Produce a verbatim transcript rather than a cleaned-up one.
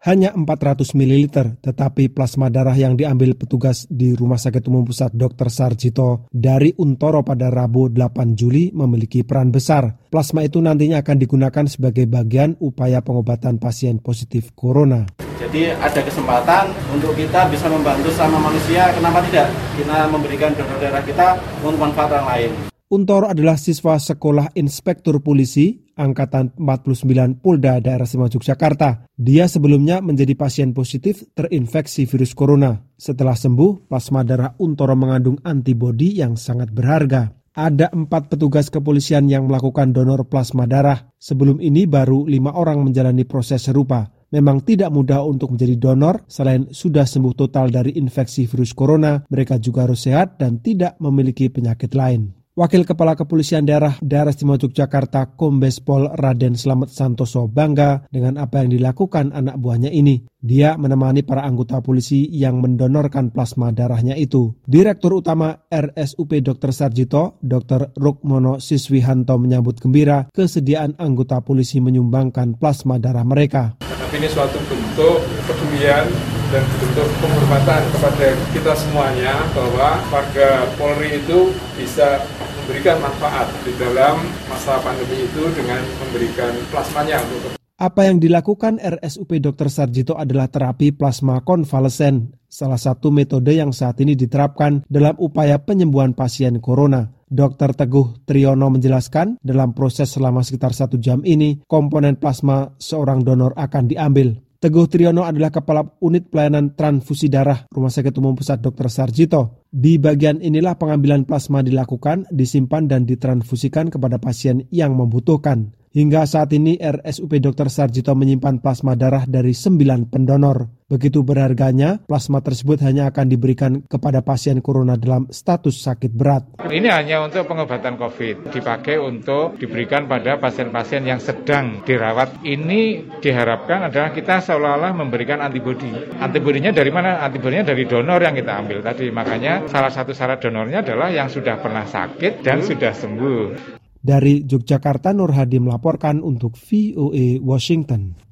hanya empat ratus mililiter, tetapi plasma darah yang diambil petugas di Rumah Sakit Umum Pusat dokter Sarjito dari Untoro pada Rabu delapan Juli memiliki peran besar. Plasma itu nantinya akan digunakan sebagai bagian upaya pengobatan pasien positif corona. Jadi ada kesempatan untuk kita bisa membantu sama manusia, kenapa tidak? Kita memberikan donor darah kita untuk manfaat orang lain. Untoro adalah siswa sekolah inspektur polisi angkatan empat puluh sembilan Polda Daerah Istimewa Yogyakarta. Dia sebelumnya menjadi pasien positif terinfeksi virus corona. Setelah sembuh, plasma darah Untoro mengandung antibodi yang sangat berharga. Ada empat petugas kepolisian yang melakukan donor plasma darah. Sebelum ini baru lima orang menjalani proses serupa. Memang tidak mudah untuk menjadi donor, selain sudah sembuh total dari infeksi virus corona, mereka juga harus sehat dan tidak memiliki penyakit lain. Wakil Kepala Kepolisian Daerah Daerah Istimewa Yogyakarta Kombes Pol Raden Slamet Santoso bangga dengan apa yang dilakukan anak buahnya ini. Dia menemani para anggota polisi yang mendonorkan plasma darahnya itu. Direktur Utama R S U P dokter Sarjito, dokter Rukmono Siswihanto menyambut gembira kesediaan anggota polisi menyumbangkan plasma darah mereka. Tapi ini suatu bentuk kepedulian dan bentuk penghormatan kepada kita semuanya bahwa warga Polri itu bisa memberikan manfaat di dalam masa pandemi itu dengan memberikan plasmanya untuk. Apa yang dilakukan R S U P dokter Sarjito adalah terapi plasma konvalesen, salah satu metode yang saat ini diterapkan dalam upaya penyembuhan pasien corona. dokter Teguh Triyono menjelaskan, dalam proses selama sekitar satu jam ini, komponen plasma seorang donor akan diambil. Teguh Triyono adalah Kepala Unit Pelayanan Transfusi Darah Rumah Sakit Umum Pusat dokter Sarjito. Di bagian inilah pengambilan plasma dilakukan, disimpan dan ditransfusikan kepada pasien yang membutuhkan. Hingga saat ini R S U P dokter Sarjito menyimpan plasma darah dari sembilan pendonor. Begitu berharganya, plasma tersebut hanya akan diberikan kepada pasien corona dalam status sakit berat. Ini hanya untuk pengobatan COVID, dipakai untuk diberikan pada pasien-pasien yang sedang dirawat. Ini diharapkan adalah kita seolah-olah memberikan antibodi. Antibodinya dari mana? Antibodinya dari donor yang kita ambil tadi. Makanya salah satu syarat donornya adalah yang sudah pernah sakit dan sudah sembuh. Dari Yogyakarta, Nur Hadi melaporkan untuk V O A Washington.